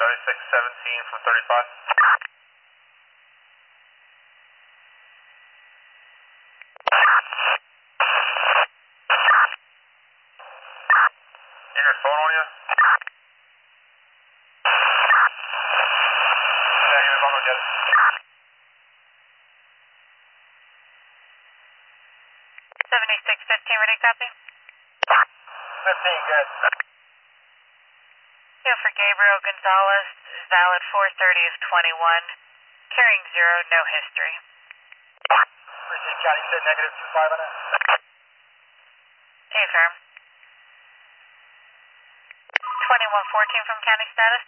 7617 from 35. You got your phone on you? Negative, I'm gonna get it. 7615, ready, copy? 15, good. Yeah, for Gabriel Gonzalez, valid 430 of 21, carrying 0, no history. Receive County, said negative 25 on that. Affirm. 2114 from county status.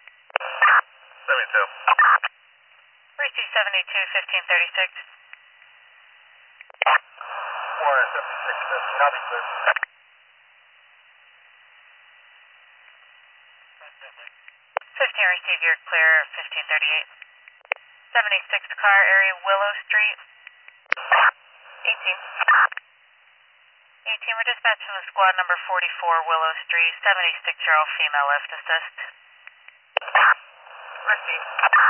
72. Receive 72 1536. 476, copy, clear. 15 receive, you're clear, 1538. 76 car area, Willow Street. 18. 18, we're dispatched from the squad number 44, Willow Street, 76-year-old female lift assist. Receive.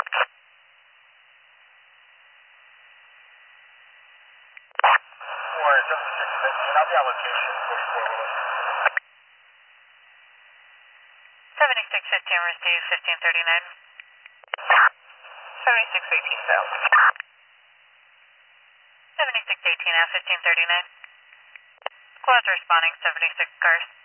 476, I'll be on location, 44 Willow. 7615 receive, 1539. 7618 sound. 7618 now, 1539. Squad's responding, 76 cars.